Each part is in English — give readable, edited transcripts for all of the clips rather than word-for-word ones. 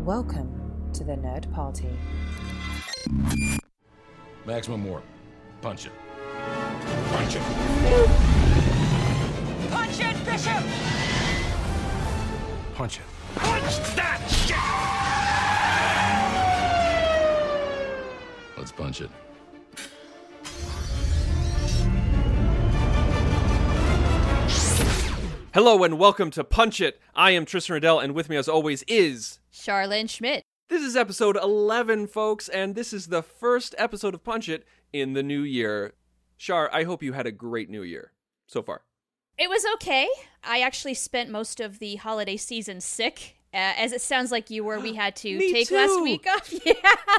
Welcome to the Nerd Party. Maximum warp. Punch it. Punch it. Punch it, Bishop! Punch it. Punch that shit! Let's punch it. Hello and welcome to Punch It. I am Tristan Riddell, and with me as always is... Charlene Schmidt. This is episode 11, folks, and this is the first episode of Punch It in the new year. Char, I hope you had a great new year so far. It was okay. I actually spent most of the holiday season sick. As it sounds like you were, we had to take last week off. Yeah.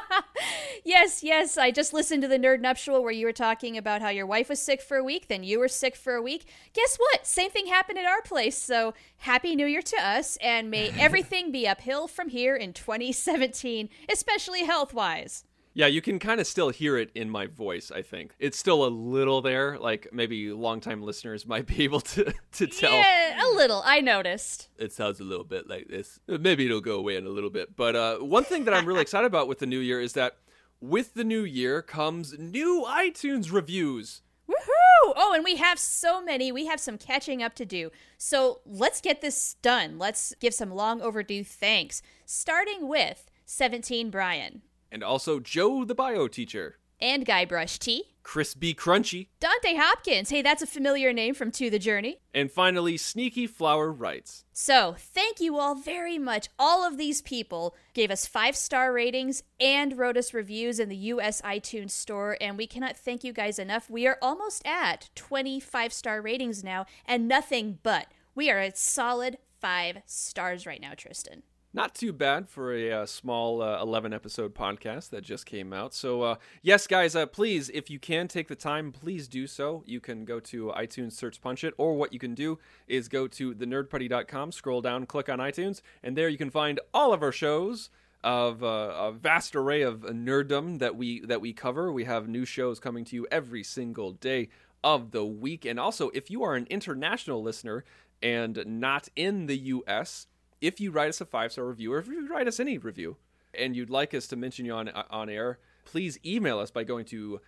Yes. I just listened to the Nerd Nuptial where you were talking about how your wife was sick for a week, then you were sick for a week. Guess what? Same thing happened at our place. So Happy New Year to us, and may everything be uphill from here in 2017, especially health-wise. Yeah, you can kind of still hear it in my voice, I think. It's still a little there, like maybe longtime listeners might be able to tell. Yeah, a little, I noticed. It sounds a little bit like this. Maybe it'll go away in a little bit. But one thing that I'm really excited about with the new year is that with the new year comes new iTunes reviews. Woohoo! Oh, and we have so many. We have some catching up to do. So let's get this done. Let's give some long overdue thanks. Starting with 17 Brian. And also Joe the Bio Teacher. And Guybrush T. Crispy Crunchy. Dante Hopkins. Hey, that's a familiar name from To the Journey. And finally, Sneaky Flower Writes. So, thank you all very much. All of these people gave us 5-star ratings and wrote us reviews in the US iTunes store, and we cannot thank you guys enough. We are almost at 25-star ratings now, and nothing but. We are at solid 5 stars right now, Tristan. Not too bad for a small 11-episode podcast that just came out. So, yes, guys, please, if you can take the time, please do so. You can go to iTunes, search Punch It, or what you can do is go to thenerdparty.com, scroll down, click on iTunes, and there you can find all of our shows of a vast array of nerddom that we cover. We have new shows coming to you every single day of the week. And also, if you are an international listener and not in the U.S., if you write us a 5-star review, or if you write us any review, and you'd like us to mention you on air, please email us by going to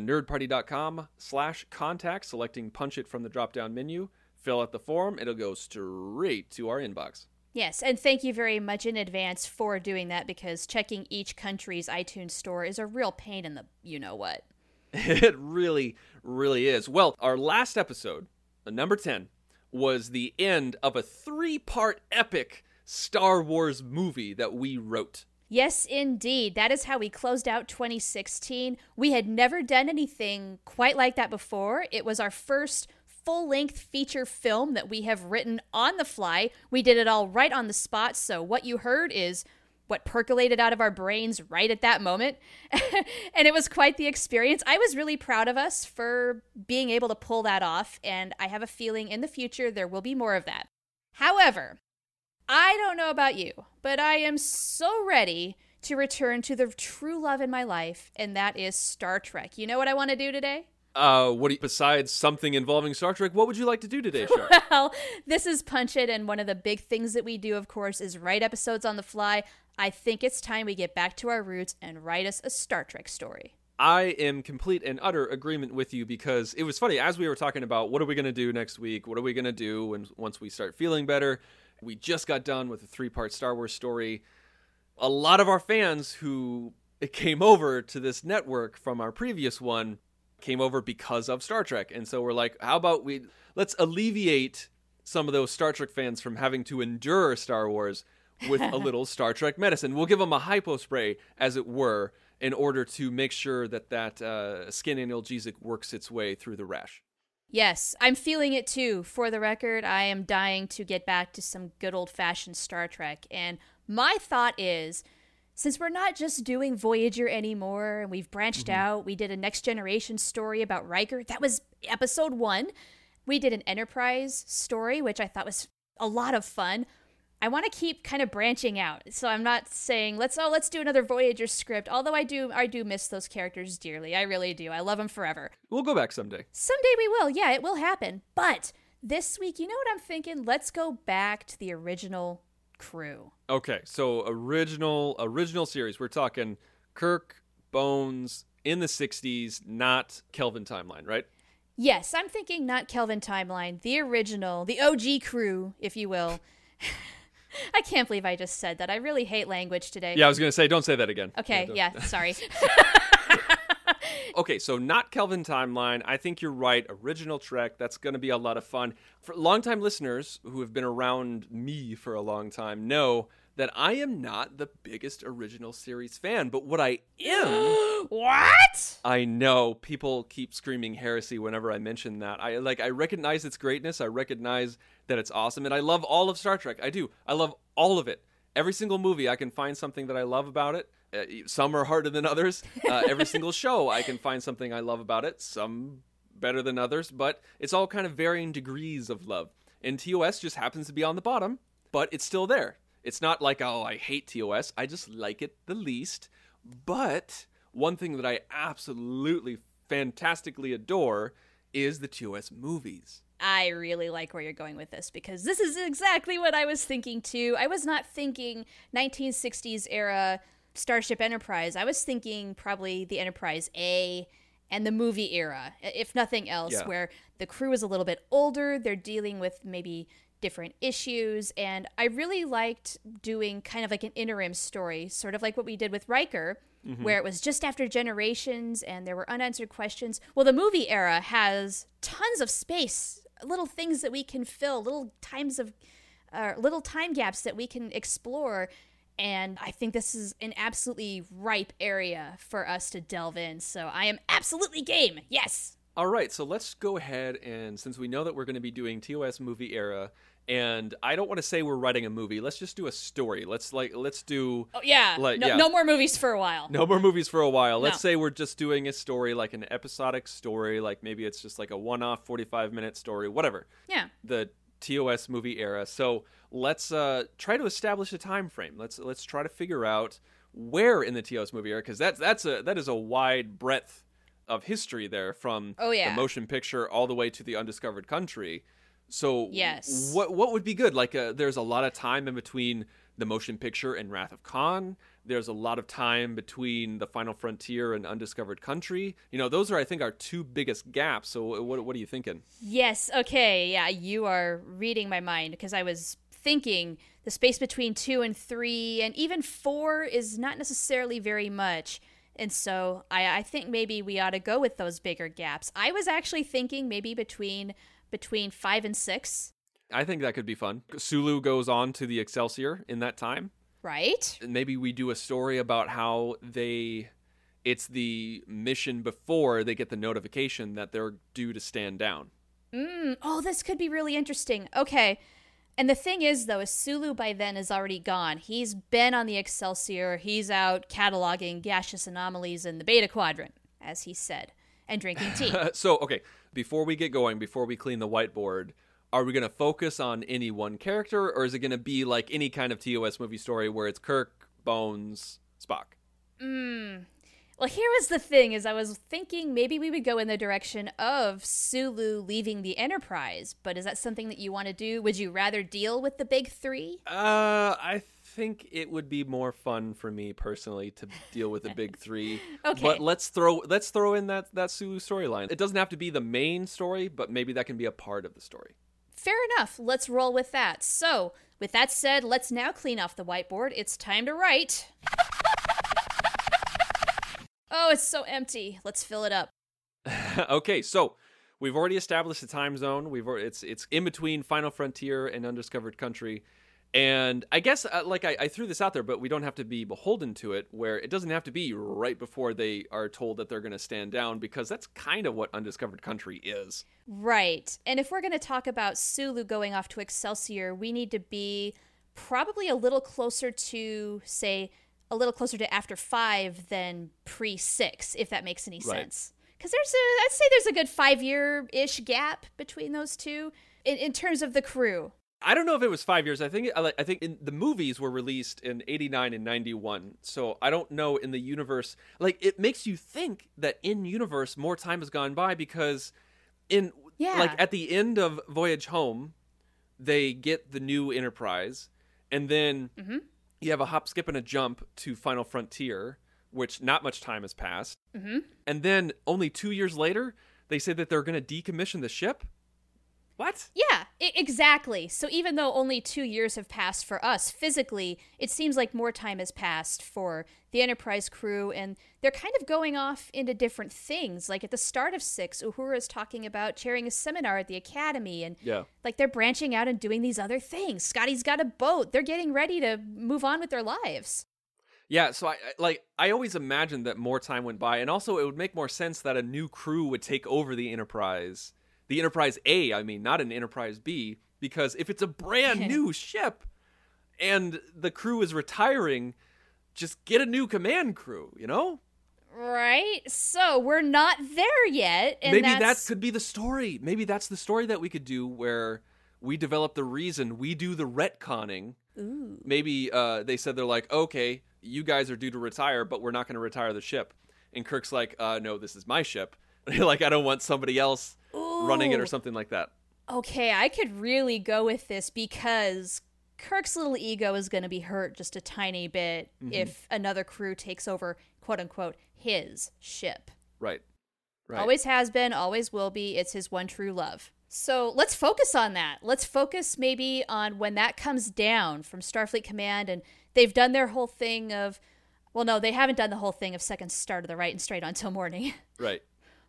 thenerdparty.com/contact, selecting Punch It from the drop-down menu, fill out the form, it'll go straight to our inbox. Yes, and thank you very much in advance for doing that, because checking each country's iTunes store is a real pain in the you-know-what. It really, really is. Well, our last episode, number 10, was the end of a 3-part epic Star Wars movie that we wrote. Yes, indeed. That is how we closed out 2016. We had never done anything quite like that before. It was our first full-length feature film that we have written on the fly. We did it all right on the spot, so what you heard is what percolated out of our brains right at that moment. And it was quite the experience. I was really proud of us for being able to pull that off, and I have a feeling in the future there will be more of that. However, I don't know about you, but I am so ready to return to the true love in my life, and that is Star Trek. You know what I want to do today? Besides something involving Star Trek, what would you like to do today, Char? Well, this is Punch It, and one of the big things that we do, of course, is write episodes on the fly. I think it's time we get back to our roots and write us a Star Trek story. I am complete and utter agreement with you, because it was funny, as we were talking about what are we going to do next week, what are we going to do once we start feeling better, we just got done with a 3-part Star Wars story. A lot of our fans who came over to this network from our previous one came over because of Star Trek. And so we're like, how about let's alleviate some of those Star Trek fans from having to endure Star Wars with a little Star Trek medicine. We'll give them a hypo spray, as it were, in order to make sure that skin analgesic works its way through the rash. Yes, I'm feeling it too. For the record, I am dying to get back to some good old-fashioned Star Trek. And my thought is, since we're not just doing Voyager anymore, and we've branched out, we did a Next Generation story about Riker. That was episode 1. We did an Enterprise story, which I thought was a lot of fun. I want to keep kind of branching out. So I'm not saying, let's do another Voyager script, although I do miss those characters dearly. I really do. I love them forever. We'll go back someday. Someday we will. Yeah, it will happen. But this week, you know what I'm thinking? Let's go back to the original crew. Okay, so original series. We're talking Kirk, Bones in the 60s, not Kelvin timeline, right? Yes, I'm thinking not Kelvin timeline, the original, the OG crew, if you will. I can't believe I just said that. I really hate language today. Yeah, I was going to say, don't say that again. Okay, yeah, sorry. Okay, so not Kelvin timeline. I think you're right. Original Trek. That's going to be a lot of fun. For longtime listeners who have been around me for a long time know that I am not the biggest original series fan, but what I am... What? I know. People keep screaming heresy whenever I mention that. I recognize its greatness. I recognize that it's awesome, and I love all of Star Trek. I do. I love all of it. Every single movie, I can find something that I love about it. Some are harder than others. Every single show, I can find something I love about it. Some better than others, but it's all kind of varying degrees of love. And TOS just happens to be on the bottom, but it's still there. It's not like, oh, I hate TOS. I just like it the least. But one thing that I absolutely fantastically adore is the TOS movies. I really like where you're going with this because this is exactly what I was thinking too. I was not thinking 1960s era Starship Enterprise. I was thinking probably the Enterprise A and the movie era, if nothing else, where the crew is a little bit older. They're dealing with maybe different issues. And I really liked doing kind of like an interim story, sort of like what we did with Riker, where it was just after generations and there were unanswered questions. Well, the movie era has tons of space, little things that we can fill, little time gaps that we can explore. And I think this is an absolutely ripe area for us to delve in. So I am absolutely game. Yes. All right. So let's go ahead. And since we know that we're going to be doing TOS movie era, and I don't want to say we're writing a movie, let's just do a story. Let's do. Oh, yeah. No more movies for a while. No more movies for a while. Let's say we're just doing a story, like an episodic story, like maybe it's just like a one-off 45-minute story, whatever. Yeah. The TOS movie era. So let's try to establish a time frame. Let's try to figure out where in the TOS movie era, because that is a wide breadth of history there, from the motion picture all the way to the undiscovered country. So yes, what would be good? Like there's a lot of time in between the motion picture and Wrath of Khan. There's a lot of time between the Final Frontier and Undiscovered Country. You know, those are, I think, our two biggest gaps. So what are you thinking? Yes. Okay. Yeah, you are reading my mind, because I was thinking the space between 2 and 3 and even 4 is not necessarily very much. And so I think maybe we ought to go with those bigger gaps. I was actually thinking maybe between 5 and 6. I think that could be fun. Sulu goes on to the Excelsior in that time. Right. And maybe we do a story about how it's the mission before they get the notification that they're due to stand down. Oh, this could be really interesting. Okay. And the thing is, though, is Sulu by then is already gone. He's been on the Excelsior. He's out cataloging gaseous anomalies in the Beta Quadrant, as he said, and drinking tea. So, okay, before we get going, before we clean the whiteboard, are we going to focus on any one character, or is it going to be like any kind of TOS movie story where it's Kirk, Bones, Spock? Well, here was the thing, is I was thinking maybe we would go in the direction of Sulu leaving the Enterprise, but is that something that you want to do? Would you rather deal with the big 3? I think it would be more fun for me personally to deal with the big 3. Okay. But let's throw in that Sulu storyline. It doesn't have to be the main story, but maybe that can be a part of the story. Fair enough. Let's roll with that. So, with that said, let's now clean off the whiteboard. It's time to write. Oh, it's so empty. Let's fill it up. Okay, so we've already established the time zone. It's in between Final Frontier and Undiscovered Country. And I guess, I threw this out there, but we don't have to be beholden to it, where it doesn't have to be right before they are told that they're going to stand down, because that's kind of what Undiscovered Country is. Right. And if we're going to talk about Sulu going off to Excelsior, we need to be probably a little closer to, say, a little closer to after 5 than pre-6, if that makes any sense. Because I'd say there's a good 5-year-ish gap between those two in terms of the crew. I don't know if it was 5 years. I think the movies were released in 89 and 91. So I don't know in the universe. Like, it makes you think that in universe more time has gone by, because at the end of Voyage Home, they get the new Enterprise, And then you have a hop, skip, and a jump to Final Frontier, which not much time has passed. And then only 2 years later, they say that they're going to decommission the ship. What? Yeah, exactly. So even though only 2 years have passed for us, physically, it seems like more time has passed for the Enterprise crew, and they're kind of going off into different things. Like at the start of 6, Uhura is talking about chairing a seminar at the Academy, and like they're branching out and doing these other things. Scotty's got a boat. They're getting ready to move on with their lives. Yeah, so I always imagined that more time went by, and also it would make more sense that a new crew would take over the Enterprise. The Enterprise A, I mean, not an Enterprise B, because if it's a brand new ship and the crew is retiring, just get a new command crew, you know? Right? So we're not there yet. And maybe that could be the story. Maybe that's the story that we could do where we develop the reason, we do the retconning. Ooh. Maybe they said they're like, okay, you guys are due to retire, but we're not going to retire the ship. And Kirk's like, no, this is my ship. Like, I don't want somebody else running it or something like that. Okay, I could really go with this because Kirk's little ego is going to be hurt just a tiny bit if another crew takes over, quote unquote, his ship. Right. Always has been, always will be. It's his one true love. So let's focus on that. Let's focus maybe on when that comes down from Starfleet Command and they've done their whole thing of, well, no, they haven't done the whole thing of second star to the right and straight on till morning. Right.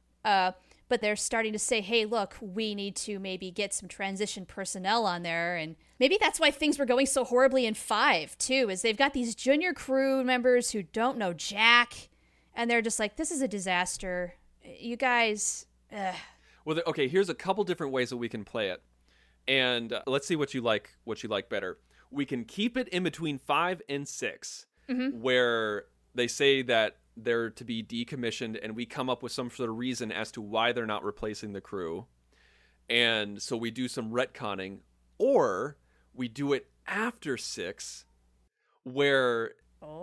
But they're starting to say, hey, look, we need to maybe get some transition personnel on there. And maybe that's why things were going so horribly in 5, too, is they've got these junior crew members who don't know jack. And they're just like, this is a disaster. You guys... Well, okay, here's a couple different ways that we can play it. And let's see what you like better. We can keep it in between 5 and 6, where they say that they're to be decommissioned, and we come up with some sort of reason as to why they're not replacing the crew. And so we do some retconning, or we do it after 6, where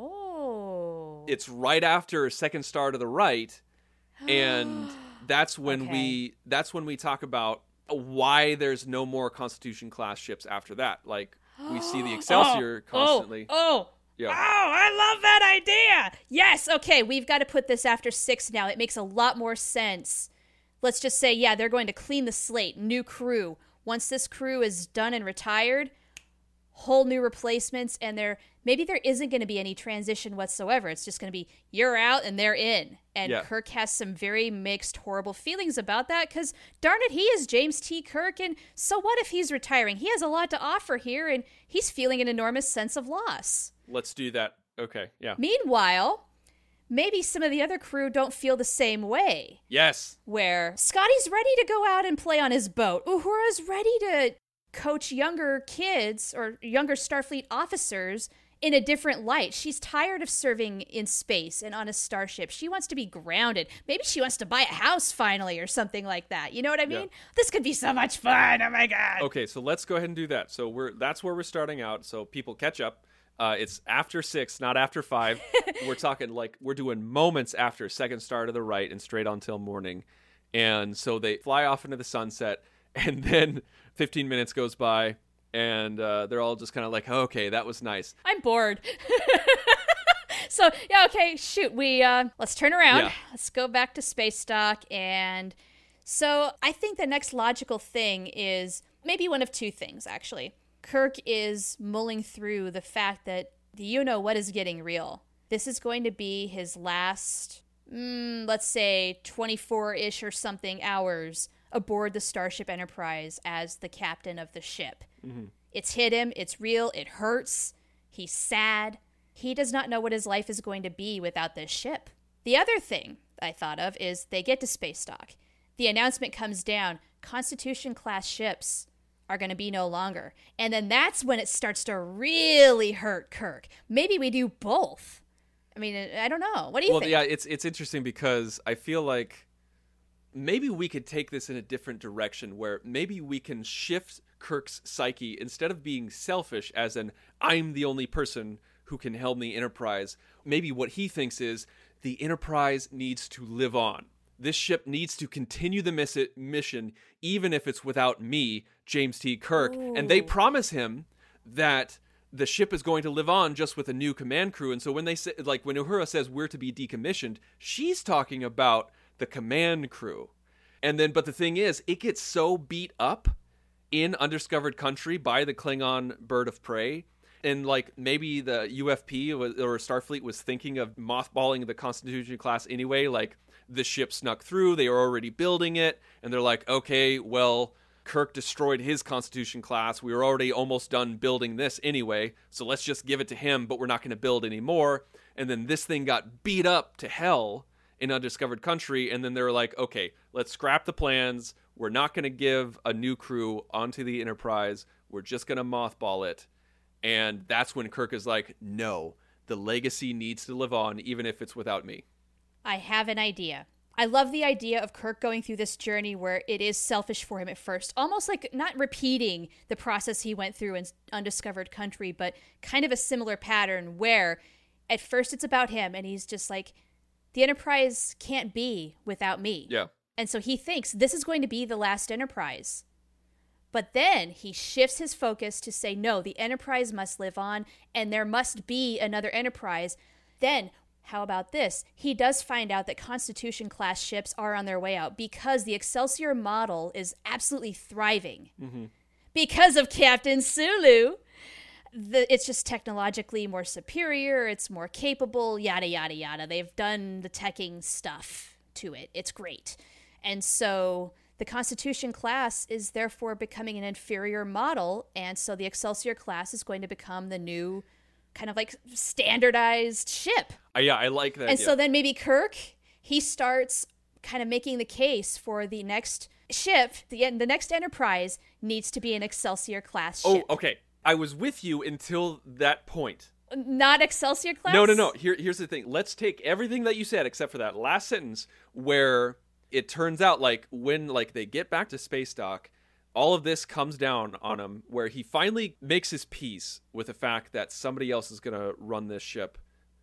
it's right after second star to the right, and that's when we talk about why there's no more Constitution class ships after that. Like, we see the Excelsior constantly. Yeah. Oh, I love that idea. Yes. Okay. We've got to put this after 6 now. It makes a lot more sense. Let's just say, yeah, they're going to clean the slate. New crew. Once this crew is done and retired, whole new replacements. And maybe there isn't going to be any transition whatsoever. It's just going to be, you're out and they're in. And Kirk has some very mixed, horrible feelings about that because, darn it, he is James T. Kirk. And so what if he's retiring? He has a lot to offer here, and he's feeling an enormous sense of loss. Let's do that. Okay, yeah. Meanwhile, maybe some of the other crew don't feel the same way. Yes. Where Scotty's ready to go out and play on his boat. Uhura's ready to coach younger kids or younger Starfleet officers in a different light. She's tired of serving in space and on a starship. She wants to be grounded. Maybe she wants to buy a house finally or something like that. You know what I mean? Yeah. This could be so much fun. Oh my God. Okay, so let's go ahead and do that. So that's where we're starting out. So people catch up. It's after 6, not after 5. We're talking like we're doing moments after second star to the right and straight on till morning. And so they fly off into the sunset, and then 15 minutes goes by, and they're all just kind of like, okay, that was nice. I'm bored. So, yeah, okay, shoot. Let's turn around. Yeah. Let's go back to space dock. And so I think the next logical thing is maybe one of two things, actually. Kirk is mulling through the fact that the you-know-what is getting real. This is going to be his last, let's say, 24-ish or something hours aboard the Starship Enterprise as the captain of the ship. Mm-hmm. It's hit him. It's real. It hurts. He's sad. He does not know what his life is going to be without this ship. The other thing I thought of is they get to space dock. The announcement comes down. Constitution-class ships are going to be no longer. And then that's when it starts to really hurt Kirk. Maybe we do both. I mean, I don't know. What do you think? Well, yeah, it's interesting because I feel like maybe we could take this in a different direction where maybe we can shift Kirk's psyche instead of being selfish as an I'm the only person who can helm the Enterprise. Maybe what he thinks is the Enterprise needs to live on. This ship needs to continue the mission, even if it's without me, James T. Kirk. Ooh. And they promise him that the ship is going to live on just with a new command crew. And so when they say, like, when Uhura says we're to be decommissioned, she's talking about the command crew. And then, but the thing is, it gets so beat up in Undiscovered Country by the Klingon bird of prey. And like maybe the UFP or Starfleet was thinking of mothballing the Constitution class anyway. Like the ship snuck through, they were already building it, and they're like, okay, well, Kirk destroyed his Constitution class. We were already almost done building this anyway, so let's just give it to him, but we're not going to build anymore. And then this thing got beat up to hell in Undiscovered Country, and then they were like, okay, let's scrap the plans. We're not going to give a new crew onto the Enterprise. We're just going to mothball it. And that's when Kirk is like, no, the legacy needs to live on, even if it's without me. I have an idea. I love the idea of Kirk going through this journey where it is selfish for him at first, almost like not repeating the process he went through in Undiscovered Country, but kind of a similar pattern where at first it's about him and he's just like, the Enterprise can't be without me. Yeah. And so he thinks this is going to be the last Enterprise. But then he shifts his focus to say, no, the Enterprise must live on and there must be another Enterprise. Then how about this? He does find out that Constitution-class ships are on their way out because the Excelsior model is absolutely thriving. Mm-hmm. Because of Captain Sulu. It's just technologically more superior, it's more capable, yada, yada, yada. They've done the teching stuff to it. It's great. And so the Constitution class is therefore becoming an inferior model, and so the Excelsior class is going to become the new kind of like standardized ship. Yeah, I like that. And so then maybe Kirk, he starts kind of making the case for the next ship, the next Enterprise needs to be an Excelsior class ship. Oh, okay. I was with you until that point. Not Excelsior class? No. Here's the thing. Let's take everything that you said except for that last sentence where it turns out like when like they get back to space dock, all of this comes down on him where he finally makes his peace with the fact that somebody else is going to run this ship.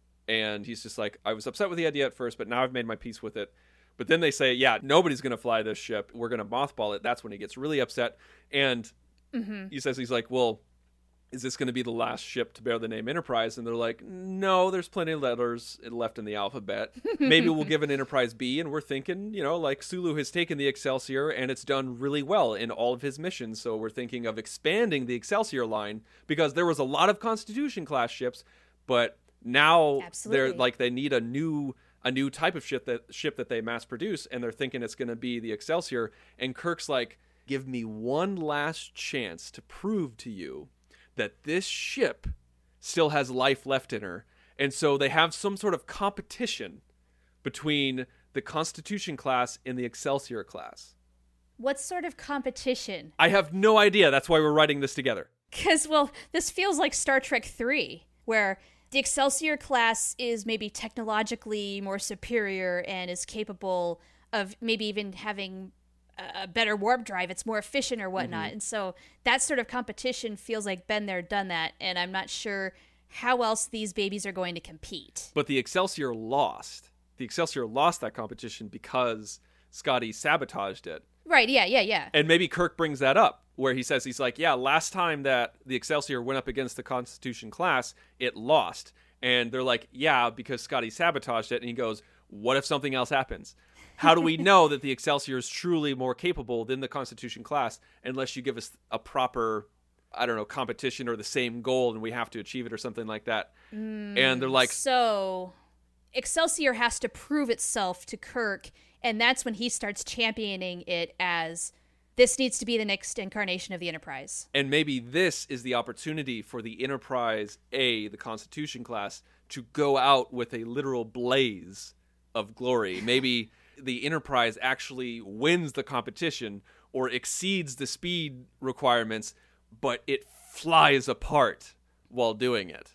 And he's just like, I was upset with the idea at first, but now I've made my peace with it. But then they say, yeah, nobody's going to fly this ship. We're going to mothball it. That's when he gets really upset. And he says, he's like, well, is this going to be the last ship to bear the name Enterprise? And they're like, no, there's plenty of letters left in the alphabet. Maybe we'll give an Enterprise B. And we're thinking, like Sulu has taken the Excelsior and it's done really well in all of his missions. So we're thinking of expanding the Excelsior line because there was a lot of Constitution class ships, but now they're like, they need a new type of ship that they mass produce. And they're thinking it's going to be the Excelsior. And Kirk's like, give me one last chance to prove to you that this ship still has life left in her. And so they have some sort of competition between the Constitution class and the Excelsior class. What sort of competition? I have no idea. That's why we're writing this together. Because, well, this feels like Star Trek 3, where the Excelsior class is maybe technologically more superior and is capable of maybe even having a better warp drive. It's more efficient or whatnot. And so that sort of competition feels like been there, done that. And I'm not sure how else these babies are going to compete. But the Excelsior lost. The Excelsior lost that competition because Scotty sabotaged it. Right, yeah. And maybe Kirk brings that up where he says, he's like, yeah, last time that the Excelsior went up against the Constitution class, it lost. And they're like, yeah, because Scotty sabotaged it. And he goes, what if something else happens? How do we know that the Excelsior is truly more capable than the Constitution class unless you give us a proper, I don't know, competition or the same goal and we have to achieve it or something like that? And they're like... So Excelsior has to prove itself to Kirk, and that's when he starts championing it as this needs to be the next incarnation of the Enterprise. And maybe this is the opportunity for the Enterprise A, the Constitution class, to go out with a literal blaze of glory. Maybe the Enterprise actually wins the competition or exceeds the speed requirements, but it flies apart while doing it.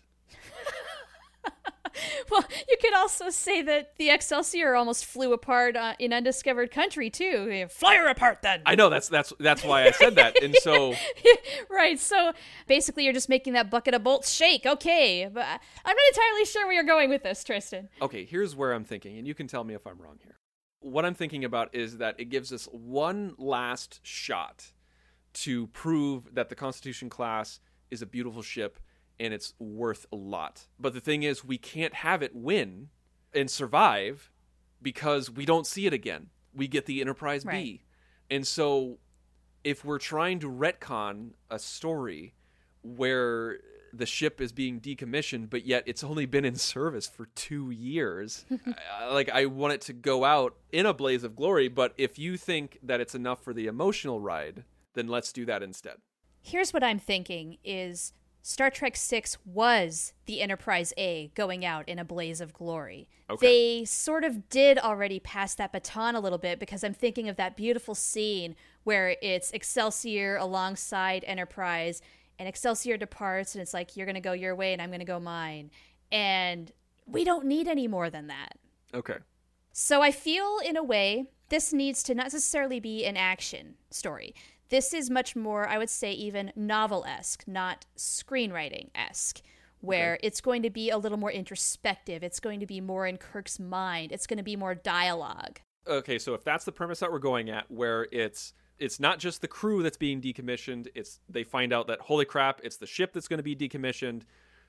Well, you could also say that the Excelsior almost flew apart in Undiscovered Country too. Fly her apart, then. I know that's why I said that, and so right. So basically, you're just making that bucket of bolts shake. Okay, but I'm not entirely sure where you're going with this, Tristan. Okay, here's where I'm thinking, and you can tell me if I'm wrong here. What I'm thinking about is that it gives us one last shot to prove that the Constitution class is a beautiful ship and it's worth a lot. But the thing is, we can't have it win and survive because we don't see it again. We get the Enterprise Right. B. And so if we're trying to retcon a story where the ship is being decommissioned, but yet it's only been in service for 2 years, I want it to go out in a blaze of glory. But if you think that it's enough for the emotional ride, then let's do that instead. Here's what I'm thinking is Star Trek VI was the Enterprise A going out in a blaze of glory. Okay. They sort of did already pass that baton a little bit, because I'm thinking of that beautiful scene where it's Excelsior alongside Enterprise, and Excelsior departs, and it's like, you're going to go your way and I'm going to go mine. And we don't need any more than that. Okay. So I feel, in a way, this needs to not necessarily be an action story. This is much more, I would say, even novel-esque, not screenwriting-esque, where it's going to be a little more introspective. It's going to be more in Kirk's mind. It's going to be more dialogue. Okay, so if that's the premise that we're going at, where it's not just the crew that's being decommissioned, they find out that, holy crap, it's the ship that's going to be decommissioned.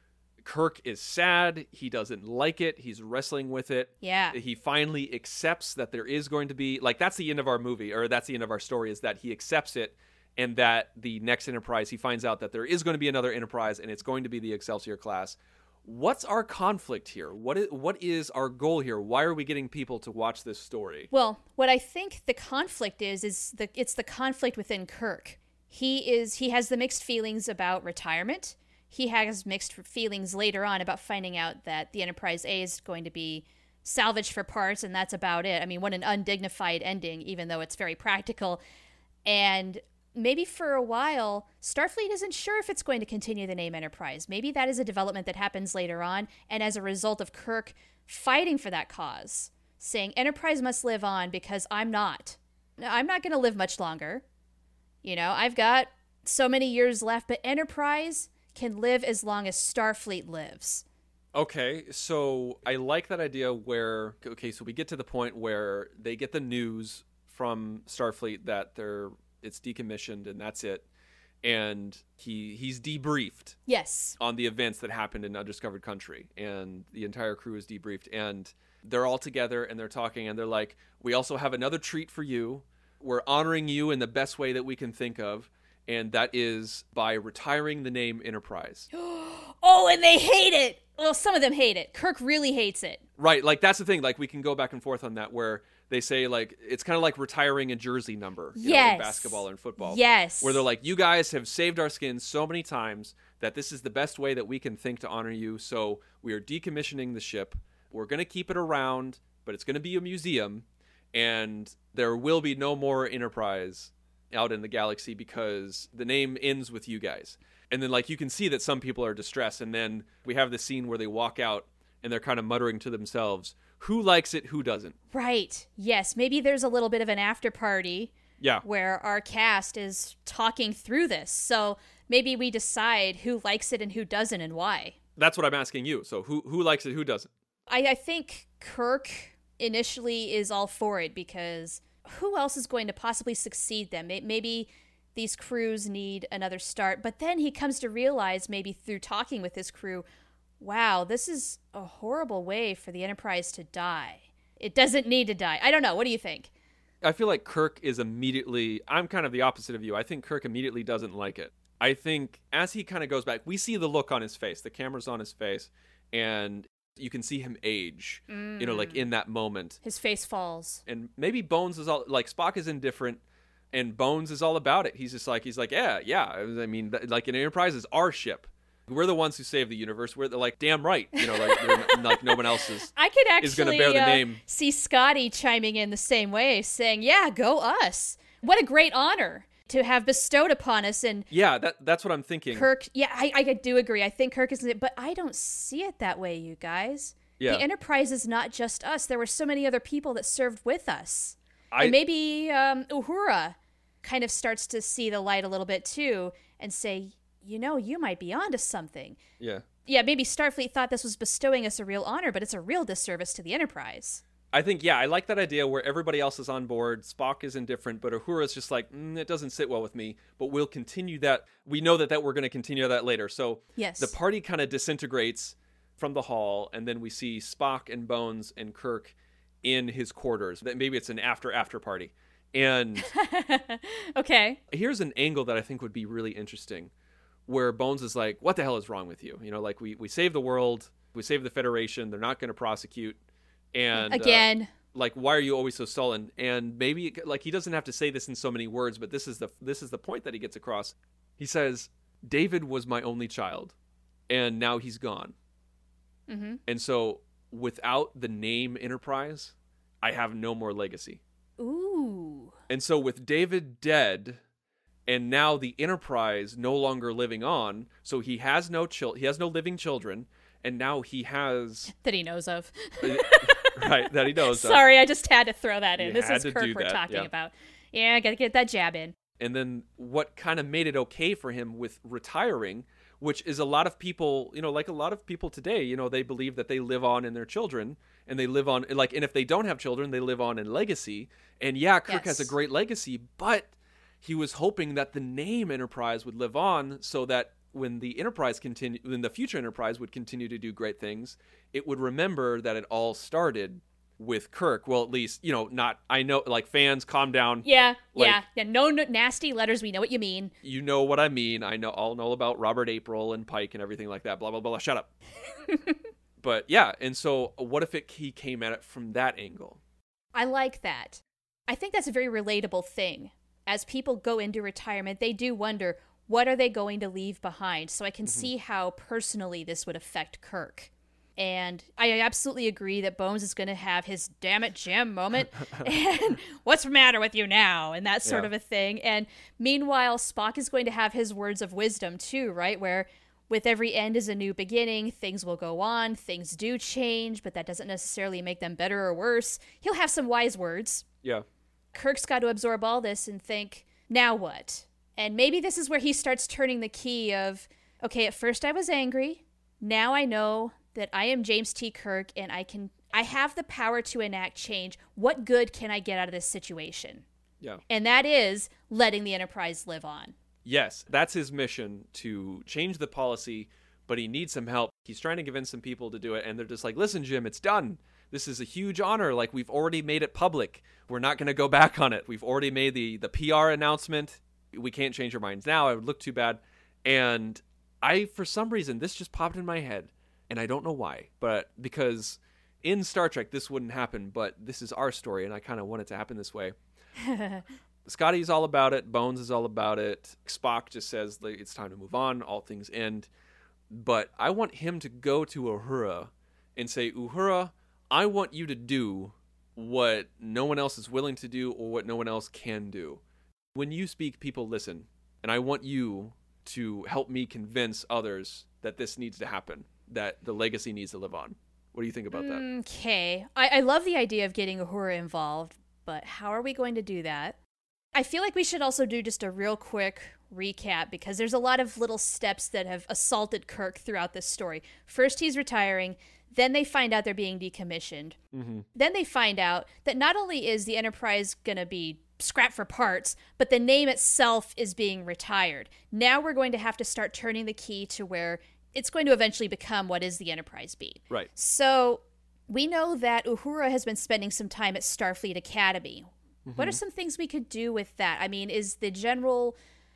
Kirk is sad. He doesn't like it. He's wrestling with it. Yeah. He finally accepts that there is going to be, that's the end of our movie, or that's the end of our story, is that he accepts it, and that the next Enterprise, he finds out that there is going to be another Enterprise, and it's going to be the Excelsior class. What's our conflict here? What is our goal here? Why are we getting people to watch this story? Well, what I think the conflict is it's the conflict within Kirk. He has the mixed feelings about retirement. He has mixed feelings later on about finding out that the Enterprise A is going to be salvaged for parts, and that's about it. I mean, what an undignified ending, even though it's very practical. And maybe for a while, Starfleet isn't sure if it's going to continue the name Enterprise. Maybe that is a development that happens later on, and as a result of Kirk fighting for that cause, saying Enterprise must live on because I'm not going to live much longer. I've got so many years left, but Enterprise can live as long as Starfleet lives. Okay, so I like that idea where, so we get to the point where they get the news from Starfleet that it's decommissioned and that's it. And he's debriefed. Yes. On the events that happened in Undiscovered Country. And the entire crew is debriefed. And they're all together and they're talking and they're like, we also have another treat for you. We're honoring you in the best way that we can think of. And that is by retiring the name Enterprise. Oh, and they hate it. Well, some of them hate it. Kirk really hates it. Right, that's the thing. We can go back and forth on that, where they say, it's kind of like retiring a jersey number, yes, in basketball and football. Yes. Where they're like, you guys have saved our skins so many times that this is the best way that we can think to honor you. So we are decommissioning the ship. We're going to keep it around, but it's going to be a museum, and there will be no more Enterprise out in the galaxy because the name ends with you guys. And then you can see that some people are distressed, and then we have the scene where they walk out and they're kind of muttering to themselves, who likes it, who doesn't? Right. Yes. Maybe there's a little bit of an after party. Yeah. Where our cast is talking through this. So maybe we decide who likes it and who doesn't and why. That's what I'm asking you. So who likes it, who doesn't? I think Kirk initially is all for it, because who else is going to possibly succeed them? Maybe these crews need another start. But then he comes to realize, maybe through talking with his crew, wow, this is a horrible way for the Enterprise to die. It doesn't need to die. I don't know. What do you think? I feel like Kirk is immediately... I'm kind of the opposite of you. I think Kirk immediately doesn't like it. I think as he kind of goes back, we see the look on his face. The camera's on his face, and you can see him age, in that moment. His face falls. And maybe Bones is all... Spock is indifferent, and Bones is all about it. He's like, yeah. I mean, an Enterprise is our ship. We're the ones who save the universe. We're damn right. No one else is. I could actually is going to bear the name. See Scotty chiming in the same way, saying, "Yeah, go us! What a great honor to have bestowed upon us." And yeah, that's what I'm thinking. Kirk, yeah, I do agree. I think Kirk is, but I don't see it that way, you guys. Yeah. The Enterprise is not just us. There were so many other people that served with us, and maybe Uhura kind of starts to see the light a little bit too, and say, you might be onto something. Yeah. Yeah, maybe Starfleet thought this was bestowing us a real honor, but it's a real disservice to the Enterprise. I think, yeah, I like that idea where everybody else is on board. Spock is indifferent, but Uhura's just like, it doesn't sit well with me, but we'll continue that. We know that we're going to continue that later. So Yes. the party kind of disintegrates from the hall, and then we see Spock and Bones and Kirk in his quarters. Maybe it's an after party. And Okay. here's an angle that I think would be really interesting, where Bones is like, what the hell is wrong with you? You know, like, we saved the world, we saved the Federation, they're not going to prosecute. And Again. like, why are you always so sullen? And maybe, like, he doesn't have to say this in so many words, but this is the point that he gets across. He says, David was my only child, and now he's gone. Mm-hmm. And so without the name Enterprise, I have no more legacy. Ooh. And so with David dead, and now the Enterprise no longer living on, so he has no living children, and now he has That he knows of. right, that he knows of. Sorry, I just had to throw that in. You This had is to Kirk do we're that, talking yeah. about. Yeah, I gotta get that jab in. And then what kind of made it okay for him with retiring, which is a lot of people, you know, like a lot of people today, you know, they believe that they live on in their children, and they live on, like, and if they don't have children, they live on in legacy. And yeah, Kirk has a Yes. great legacy, but he was hoping that the name Enterprise would live on, so that when the future Enterprise would continue to do great things, it would remember that it all started with Kirk. Well, at least, you know, I know, like, fans, calm down. Yeah, Like- yeah. No nasty letters. We know what you mean. You know what I mean. I'll know about Robert April and Pike and everything like that. Blah, blah, blah. Shut up. But yeah, and so what if he came at it from that angle? I like that. I think that's a very relatable thing. As people go into retirement, they do wonder, what are they going to leave behind? So I can see how personally this would affect Kirk. And I absolutely agree that Bones is going to have his damn it Jim moment and what's the matter with you now and that sort Yeah. of a thing. And meanwhile, Spock is going to have his words of wisdom too, right? Where with every end is a new beginning, things will go on, things do change, but that doesn't necessarily make them better or worse. He'll have some wise words. Yeah. Kirk's got to absorb all this and think, now what? And maybe this is where he starts turning the key of, okay, at first I was angry. Now I know that I am James T. Kirk and I have the power to enact change. What good can I get out of this situation? Yeah. And that is letting the Enterprise live on. Yes, that's his mission, to change the policy, but he needs some help. He's trying to convince some people to do it, and they're just like, listen, Jim, it's done. This is a huge honor. Like, we've already made it public. We're not going to go back on it. We've already made the PR announcement. We can't change our minds now. It would look too bad. And for some reason, this just popped in my head, and I don't know why, but because in Star Trek, this wouldn't happen, but this is our story, and I kind of want it to happen this way. Scotty's all about it. Bones is all about it. Spock just says, like, it's time to move on. All things end. But I want him to go to Uhura and say, Uhura, I want you to do what no one else is willing to do or what no one else can do. When you speak, people listen. And I want you to help me convince others that this needs to happen, that the legacy needs to live on. What do you think about that? Okay. I love the idea of getting Uhura involved, but how are we going to do that? I feel like we should also do just a real quick recap because there's a lot of little steps that have assaulted Kirk throughout this story. First, he's retiring. Then they find out they're being decommissioned. Mm-hmm. Then they find out that not only is the Enterprise going to be scrapped for parts, but the name itself is being retired. Now we're going to have to start turning the key to where it's going to eventually become what is the Enterprise be. Right. So we know that Uhura has been spending some time at Starfleet Academy. What are some things we could do with that? I mean, what is the general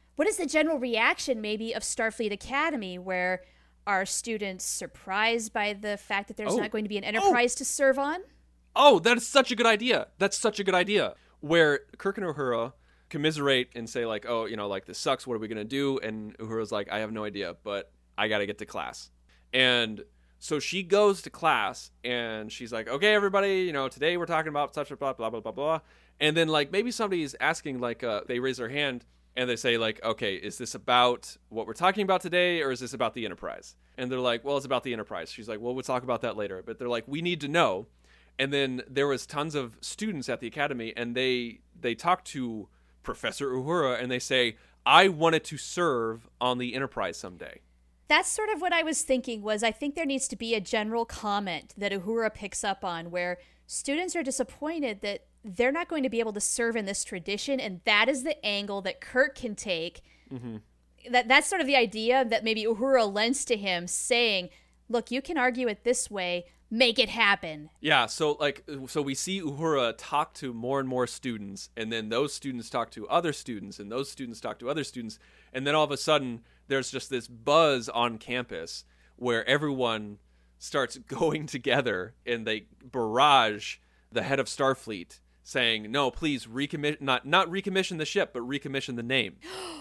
reaction maybe of Starfleet Academy, where are students surprised by the fact that there's not going to be an Enterprise to serve on? Oh, that is such a good idea. That's such a good idea. Where Kirk and Uhura commiserate and say, like, oh, you know, like, this sucks. What are we going to do? And Uhura's like, I have no idea, but I got to get to class. And so she goes to class and she's like, okay, everybody, you know, today we're talking about such a blah, blah, blah, blah, blah. And then, like, maybe somebody's asking, like, they raise their hand and they say, like, okay, is this about what we're talking about today or is this about the Enterprise? And they're like, well, it's about the Enterprise. She's like, well, we'll talk about that later. But they're like, we need to know. And then there was tons of students at the academy and they talk to Professor Uhura and they say, I wanted to serve on the Enterprise someday. That's sort of what I was thinking was I think there needs to be a general comment that Uhura picks up on where students are disappointed that they're not going to be able to serve in this tradition, and that is the angle that Kirk can take. Mm-hmm. That's sort of the idea that maybe Uhura lends to him, saying, look, you can argue it this way, make it happen. Yeah, so we see Uhura talk to more and more students, and then those students talk to other students, and those students talk to other students, and then all of a sudden there's just this buzz on campus where everyone starts going together and they barrage the head of Starfleet saying, no, please recommission, not recommission the ship, but recommission the name.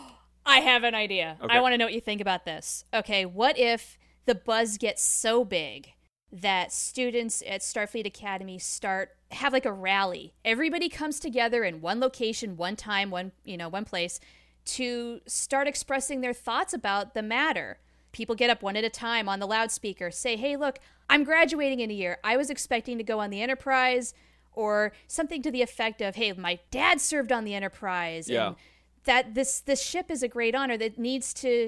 I have an idea. Okay. I want to know what you think about this. Okay, what if the buzz gets so big that students at Starfleet Academy have like a rally? Everybody comes together in one location, one time, one place to start expressing their thoughts about the matter. People get up one at a time on the loudspeaker, say, hey, look, I'm graduating in a year. I was expecting to go on the Enterprise, or something to the effect of, hey, my dad served on the Enterprise. Yeah. And that this ship is a great honor that needs to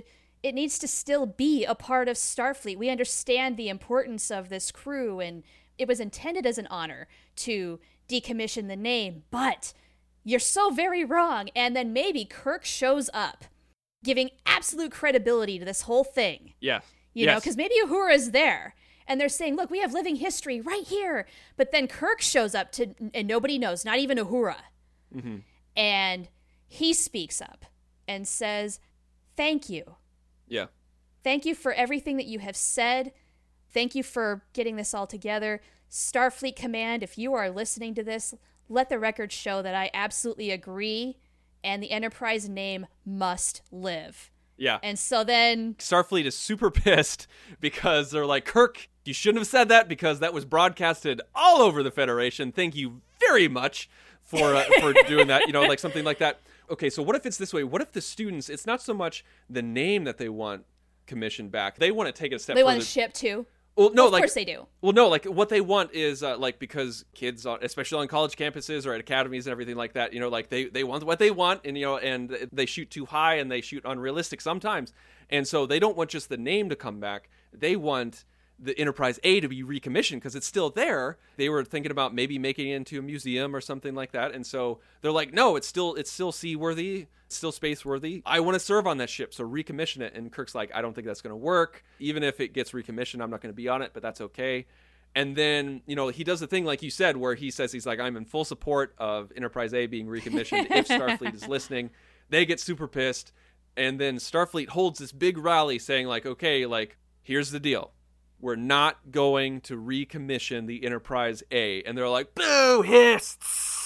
still be a part of Starfleet. We understand the importance of this crew, and it was intended as an honor to decommission the name, but you're so very wrong. And then maybe Kirk shows up, giving absolute credibility to this whole thing. Yeah. You know, because maybe Uhura's there, and they're saying, look, we have living history right here. But then Kirk shows up and nobody knows, not even Uhura. Mm-hmm. And he speaks up and says, thank you. Yeah. Thank you for everything that you have said. Thank you for getting this all together. Starfleet Command, if you are listening to this, let the record show that I absolutely agree, and the Enterprise name must live. Yeah. And so then Starfleet is super pissed because they're like, Kirk, you shouldn't have said that because that was broadcasted all over the Federation. Thank you very much for doing that, like something like that. Okay, so what if it's this way? What if the students, it's not so much the name that they want commissioned back. They want to take it a step further. they want to ship too. Well, no, of course they do. Well, no, what they want is because kids, especially on college campuses or at academies and everything like that, they want what they want, and they shoot too high and they shoot unrealistic sometimes, and so they don't want just the name to come back. They want the Enterprise A to be recommissioned because it's still there. They were thinking about maybe making it into a museum or something like that, and so they're like, no, it's still seaworthy, it's still space-worthy. I want to serve on that ship, so recommission it. And Kirk's like, I don't think that's going to work. Even if it gets recommissioned, I'm not going to be on it, but that's okay. And then, he does the thing like you said, where he says, he's like, I'm in full support of Enterprise A being recommissioned if Starfleet is listening. They get super pissed, and then Starfleet holds this big rally saying like, okay, like, here's the deal. We're not going to recommission the Enterprise A. And they're like, boo, hiss,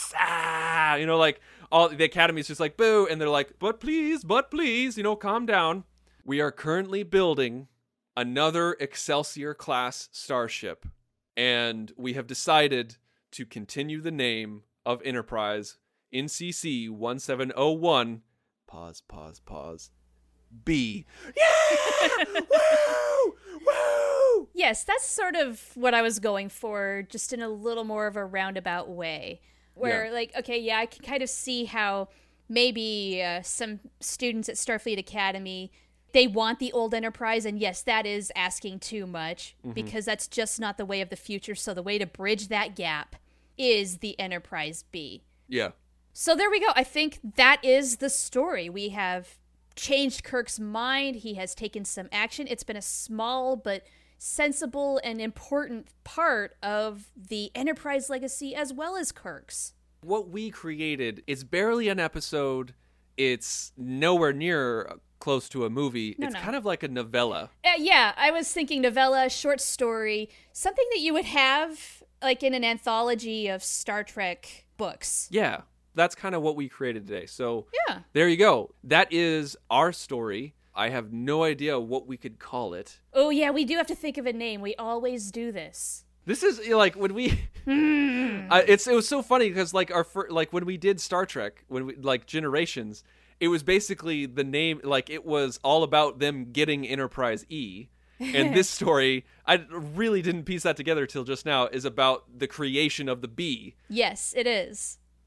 all the Academy's just like, boo. And they're like, but please, calm down. We are currently building another Excelsior class starship. And we have decided to continue the name of Enterprise in CC 1701. Pause. B. Yeah! Woo! Woo! Yes, that's sort of what I was going for, just in a little more of a roundabout way. Where, I can kind of see how maybe some students at Starfleet Academy, they want the old Enterprise, and yes, that is asking too much, because that's just not the way of the future. So the way to bridge that gap is the Enterprise B. Yeah. So there we go. I think that is the story. We have changed Kirk's mind. He has taken some action. It's been a small but sensible and important part of the Enterprise legacy as well as Kirk's. What we created is barely an episode. It's nowhere near close to a movie. It's kind of like a novella. Yeah, I was thinking novella, short story, something that you would have like in an anthology of Star Trek books. Yeah, that's kind of what we created today. So yeah, there you go. That is our story. I have no idea what we could call it. Oh, yeah, we do have to think of a name. We always do this. This is like when we. It was so funny because when we did Star Trek, when we Generations, it was basically the name. It was all about them getting Enterprise E, and this story, I really didn't piece that together till just now, is about the creation of the B. Yes, it is.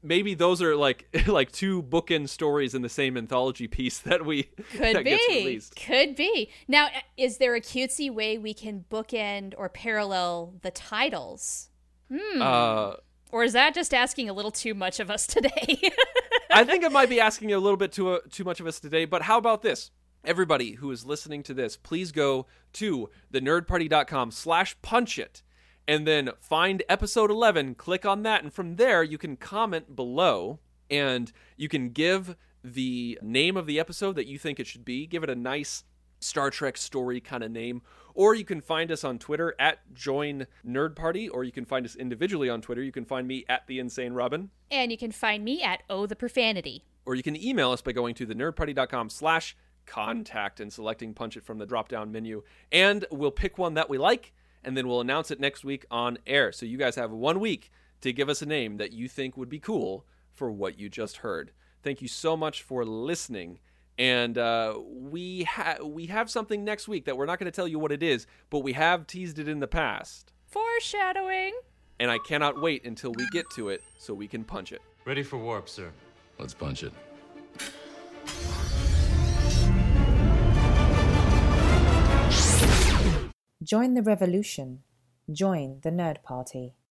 maybe those are like two bookend stories in the same anthology piece that gets released. Could be. Now, is there a cutesy way we can bookend or parallel the titles? Or is that just asking a little too much of us today? I think it might be asking a little bit too much of us today, but how about this? Everybody who is listening to this, please go to thenerdparty.com/punchit and then find episode 11, click on that, and from there you can comment below and you can give the name of the episode that you think it should be. Give it a nice Star Trek story kind of name. Or you can find us on Twitter at Join Nerd Party, or you can find us individually on Twitter. You can find me at The Insane Robin. And you can find me at Oh the Profanity. Or you can email us by going to thenerdparty.com/contact and selecting Punch It from the drop-down menu. And we'll pick one that we like, and then we'll announce it next week on air. So you guys have 1 week to give us a name that you think would be cool for what you just heard. Thank you so much for listening. And we have something next week that we're not going to tell you what it is, but we have teased it in the past. Foreshadowing. And I cannot wait until we get to it so we can punch it. Ready for warp, sir. Let's punch it. Join the revolution. Join the Nerd Party.